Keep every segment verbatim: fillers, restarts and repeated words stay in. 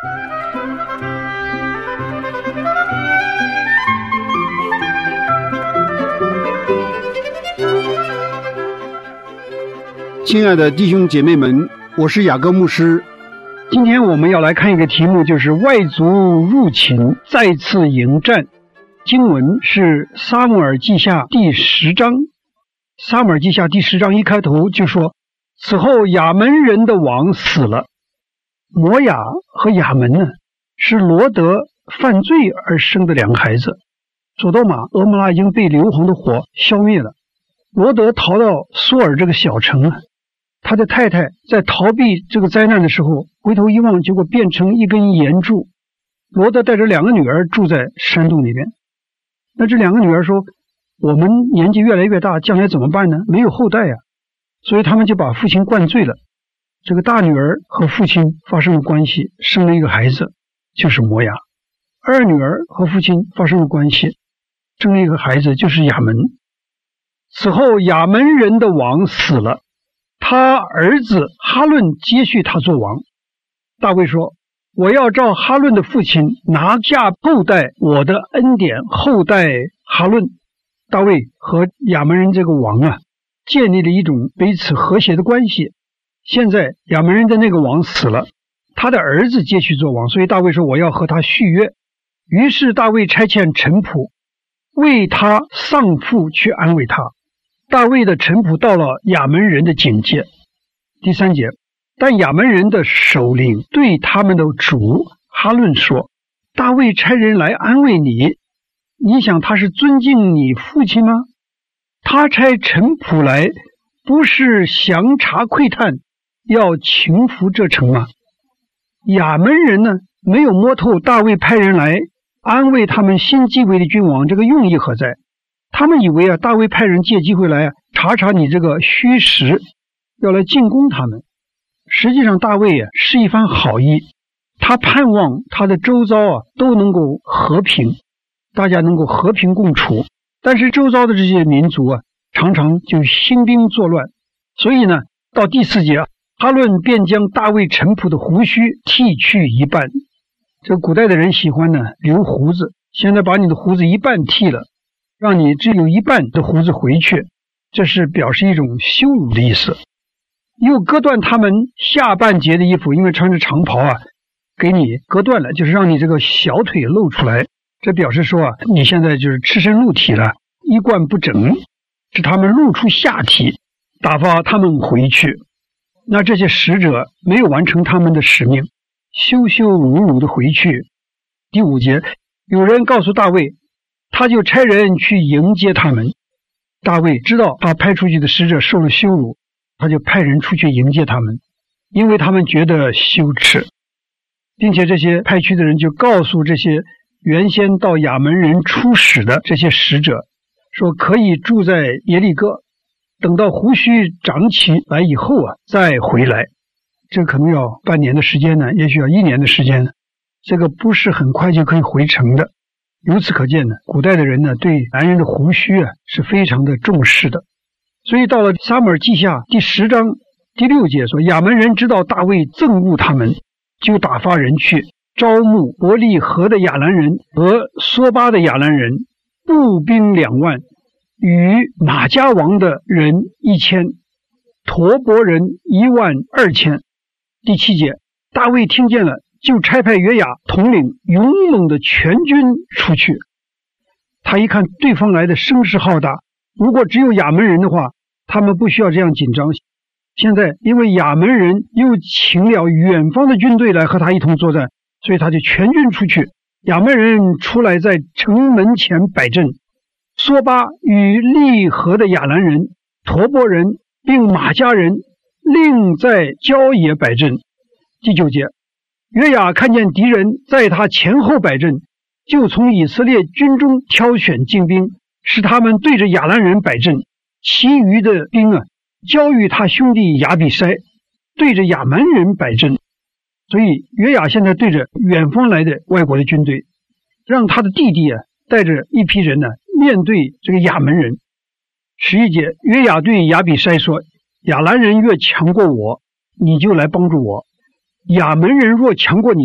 亲爱的弟兄姐妹们，我是雅各牧师。今天我们要来看一个题目，就是外族入侵再次迎战。经文是撒母耳记下第十章。撒母耳记下第十章一开头就说，此后亚门人的王死了。摩亚和亚门呢，是罗德犯罪而生的两个孩子。索多玛、蛾摩拉已经被硫磺的火消灭了。罗德逃到苏尔这个小城啊，他的太太在逃避这个灾难的时候，回头一望，结果变成一根岩柱。罗德带着两个女儿住在山洞里面。那这两个女儿说，我们年纪越来越大，将来怎么办呢？没有后代呀、啊，所以他们就把父亲灌醉了。这个大女儿和父亲发生了关系，生了一个孩子，就是摩亚。二女儿和父亲发生了关系，生了一个孩子，就是亚门。此后亚门人的王死了，他儿子哈论接续他做王。大卫说，我要照哈论的父亲拿下后代我的恩典，后代哈论。大卫和亚门人这个王啊，建立了一种彼此和谐的关系。现在亚门人的那个王死了，他的儿子接续做王，所以大卫说我要和他续约。于是大卫差遣臣仆为他丧父去安慰他。大卫的臣仆到了亚门人的境界。第三节，但亚门人的首领对他们的主哈论说，大卫差人来安慰你，你想他是尊敬你父亲吗？他差臣仆来，不是详查窥探，要情服这城吗？亚门人呢，没有摸透大卫派人来安慰他们新继位的君王，这个用意何在？他们以为啊，大卫派人借机会来啊查查你这个虚实，要来进攻他们。实际上大卫啊是一番好意，他盼望他的周遭啊都能够和平，大家能够和平共处。但是周遭的这些民族啊，常常就兴兵作乱。所以呢，到第四节啊，哈论便将大卫臣仆的胡须剃去一半。这个古代的人喜欢呢留胡子，现在把你的胡子一半剃了，让你只有一半的胡子回去，这是表示一种羞辱的意思。又割断他们下半截的衣服，因为穿着长袍啊，给你割断了，就是让你这个小腿露出来，这表示说啊，你现在就是赤身露体了，衣冠不整，使他们露出下体，打发他们回去。那这些使者没有完成他们的使命，羞羞辱辱的回去。第五节，有人告诉大卫，他就差人去迎接他们。大卫知道他派出去的使者受了羞辱，他就派人出去迎接他们，因为他们觉得羞耻，并且这些派去的人就告诉这些原先到亚门人出使的这些使者，说可以住在耶利哥，等到胡须长起来以后啊再回来。这可能要半年的时间呢，也许要一年的时间呢，这个不是很快就可以回城的。由此可见呢，古代的人呢对男人的胡须啊是非常的重视的。所以到了撒母耳记下第十章第六节说，亚门人知道大卫憎恶他们，就打发人去招募伯利合的亚兰人和梭巴的亚兰人，步兵两万，与马加王的人一千，陀伯人一万二千。第七节，大卫听见了，就差派约雅统领勇猛的全军出去。他一看对方来的声势浩大，如果只有亚门人的话，他们不需要这样紧张。现在因为亚门人又请了远方的军队来和他一同作战，所以他就全军出去。亚门人出来在城门前摆阵，梭巴与利合的亚兰人、陀伯人并马加人另在郊野摆阵。第九节，约雅看见敌人在他前后摆阵，就从以色列军中挑选精兵，使他们对着亚兰人摆阵，其余的兵啊交与他兄弟亚比筛对着亚门人摆阵。所以约雅现在对着远方来的外国的军队，让他的弟弟啊带着一批人呢、啊、面对这个亚门人。十一节，约雅对亚比筛说，亚兰人越强过我，你就来帮助我；亚门人若强过你呢，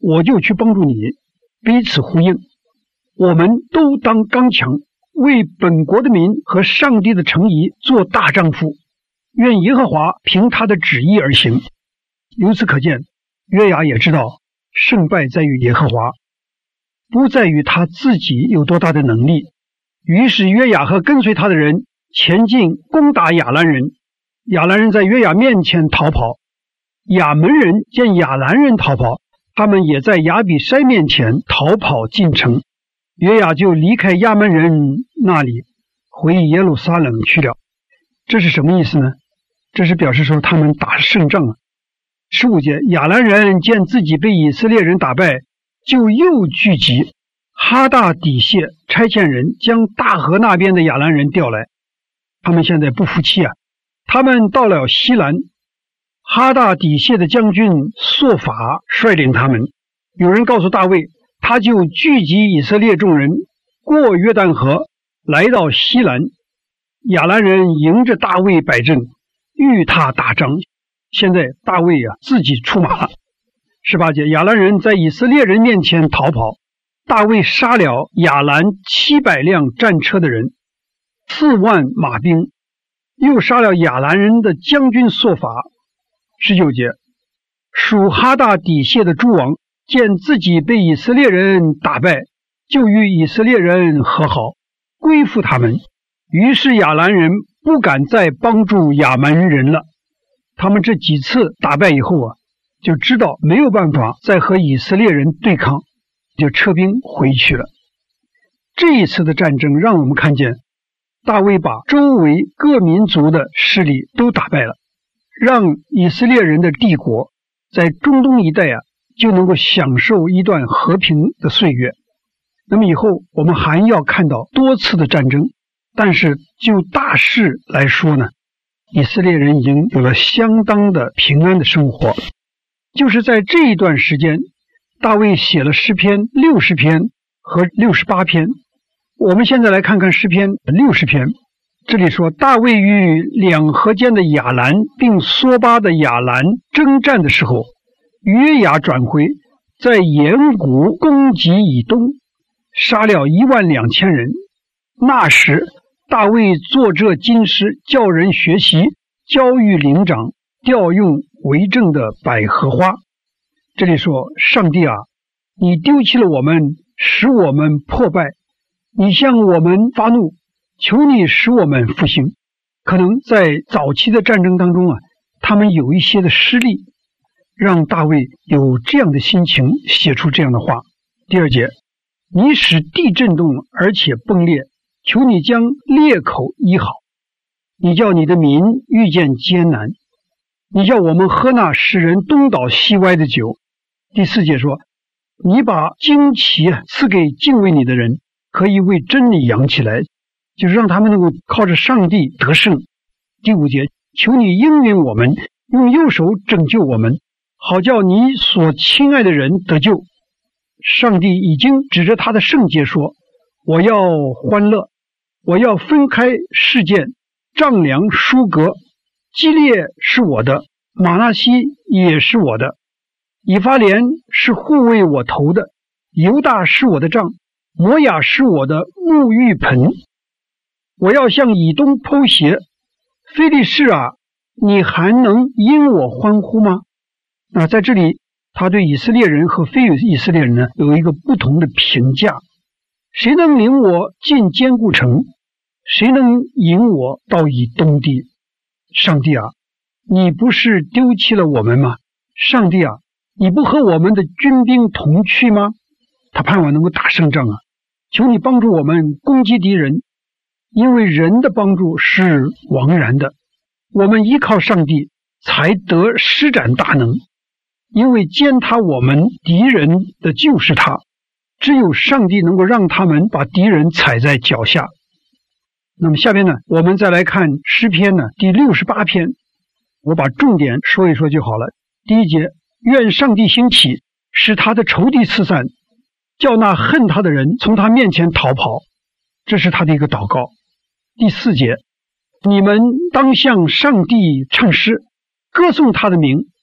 我就去帮助你，彼此呼应。我们都当刚强，为本国的民和上帝的诚意做大丈夫。愿耶和华凭他的旨意而行。由此可见，约雅也知道胜败在于耶和华，不在于他自己有多大的能力。于是约雅和跟随他的人前进攻打亚兰人，亚兰人在约雅面前逃跑。亚门人见亚兰人逃跑，他们也在亚比筛面前逃跑进城。约雅就离开亚门人那里，回耶路撒冷去了。这是什么意思呢？这是表示说他们打胜仗啊。十五节，亚兰人见自己被以色列人打败，就又聚集。哈大底谢差遣人将大河那边的亚兰人调来，他们现在不服气啊。他们到了西兰，哈大底谢的将军朔法率领他们。有人告诉大卫，他就聚集以色列众人，过约旦河，来到西兰。亚兰人迎着大卫摆阵，与他打仗。现在大卫啊自己出马了。十八节，亚兰人在以色列人面前逃跑，大卫杀了亚兰七百辆战车的人，四万马兵，又杀了亚兰人的将军朔法。十九节，属哈大底谢的诸王见自己被以色列人打败，就与以色列人和好，归附他们。于是亚兰人不敢再帮助亚门人了。他们这几次打败以后啊，就知道没有办法再和以色列人对抗，就撤兵回去了。这一次的战争让我们看见，大卫把周围各民族的势力都打败了，让以色列人的帝国在中东一带啊，就能够享受一段和平的岁月。那么以后我们还要看到多次的战争，但是就大势来说呢，以色列人已经有了相当的平安的生活。就是在这一段时间，大卫写了诗篇六十篇和六十八篇。我们现在来看看诗篇六十篇。这里说，大卫与两河间的亚兰并梭巴的亚兰征战的时候，约雅转回，在岩谷攻击以东，杀了一万两千人。那时大卫作这经诗，叫人学习，教育灵长，调用为政的百合花。这里说，上帝啊，你丢弃了我们，使我们破败，你向我们发怒，求你使我们复兴。可能在早期的战争当中啊，他们有一些的失利，让大卫有这样的心情写出这样的话。第二节，你使地震动而且崩裂，求你将裂口医好。你叫你的民遇见艰难，你叫我们喝那使人东倒西歪的酒。第四节说，你把旌旗赐给敬畏你的人，可以为真理扬起来，就是让他们能够靠着上帝得胜。第五节，求你应允我们，用右手拯救我们，好叫你所亲爱的人得救。上帝已经指着他的圣洁说，我要欢乐，我要分开事件，丈量疏隔。基列是我的，马纳西也是我的，以法莲是护卫我头的，犹大是我的杖，摩亚是我的沐浴盆。我要向以东剖鞋，非利士啊，你还能因我欢呼吗？那在这里他对以色列人和非以色列人呢有一个不同的评价。谁能领我进坚固城？谁能引我到以东地？上帝啊，你不是丢弃了我们吗？上帝啊，你不和我们的军兵同去吗？他盼望能够打胜仗啊，求你帮助我们攻击敌人，因为人的帮助是枉然的，我们依靠上帝才得施展大能，因为践踏我们敌人的就是他，只有上帝能够让他们把敌人踩在脚下。那么下边呢，我们再来看诗篇呢第六十八篇，我把重点说一说就好了。第一节，愿上帝兴起，使他的仇敌四散，叫那恨他的人从他面前逃跑，这是他的一个祷告。第四节，你们当向上帝唱诗，歌颂他的名，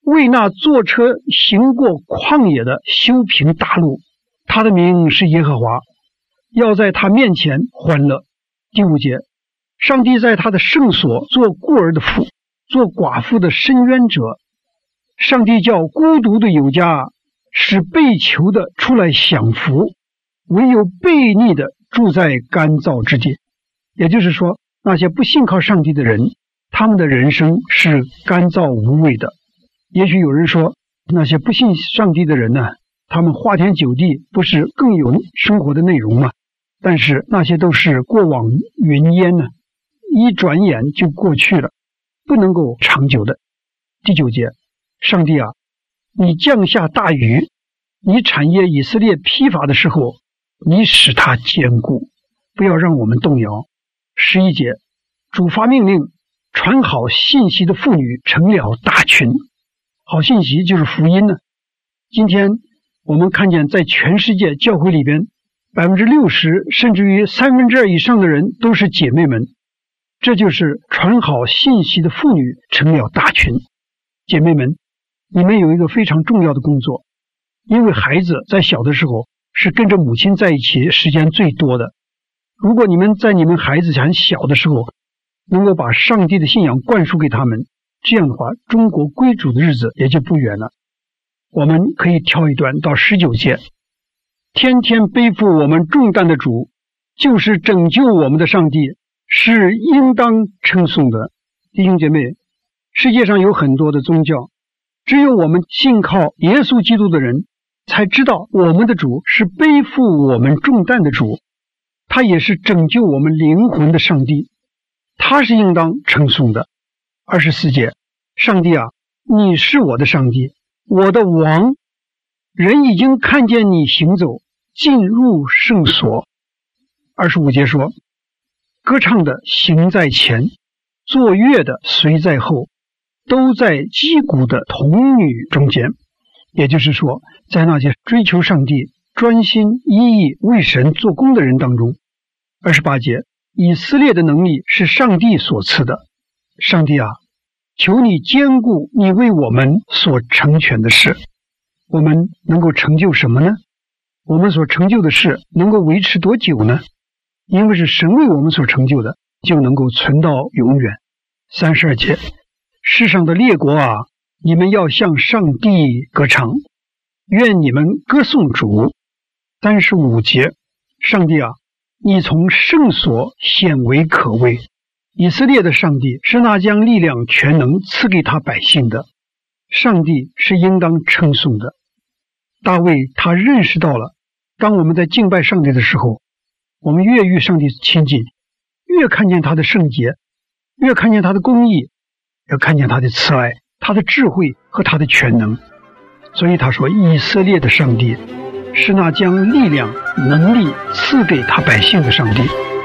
为那坐车行过旷野的修平大路。他的名是耶和华，要在他面前欢乐。第五节，上帝在他的圣所做孤儿的父，做寡妇的伸冤者。上帝叫孤独的有家，使被囚的出来享福，唯有悖逆的住在干燥之地。也就是说，那些不信靠上帝的人，他们的人生是干燥无味的。也许有人说，那些不信上帝的人呢，他们花天酒地，不是更有生活的内容吗？但是那些都是过往云烟呢，一转眼就过去了，不能够长久的。第九节，上帝啊，你降下大雨，你产业以色列疲乏的时候，你使它坚固，不要让我们动摇。十一节，主发命令，传好信息的妇女成了大群。好信息就是福音呢。今天我们看见在全世界教会里边，百分之六十甚至于三分之二以上的人都是姐妹们，这就是传好信息的妇女成了大群。姐妹们，你们有一个非常重要的工作，因为孩子在小的时候是跟着母亲在一起时间最多的。如果你们在你们孩子很小的时候能够把上帝的信仰灌输给他们，这样的话，中国归主的日子也就不远了。我们可以跳一段到十九节，天天背负我们重担的主，就是拯救我们的上帝，是应当称颂的。弟兄姐妹，世界上有很多的宗教，只有我们信靠耶稣基督的人才知道我们的主是背负我们重担的主，他也是拯救我们灵魂的上帝，他是应当称颂的。二十四节，上帝啊，你是我的上帝，我的王，人已经看见你行走，进入圣所。二十五节说，歌唱的行在前，作乐的随在后，都在击鼓的童女中间。也就是说，在那些追求上帝、专心一意为神做工的人当中。二十八节，以色列的能力是上帝所赐的。上帝啊，求你坚固你为我们所成全的事。我们能够成就什么呢？我们所成就的事能够维持多久呢？因为是神为我们所成就的，就能够存到永远。三十二节，世上的列国啊，你们要向上帝歌唱，愿你们歌颂主。三十五节，上帝啊，你从圣所显为可畏。以色列的上帝是那将力量全能赐给他百姓的，上帝是应当称颂的。大卫他认识到了，当我们在敬拜上帝的时候，我们越与上帝亲近，越看见他的圣洁，越看见他的公义，越看见他的慈爱，他的智慧和他的全能。所以他说，以色列的上帝是那将力量能力赐给他百姓的上帝。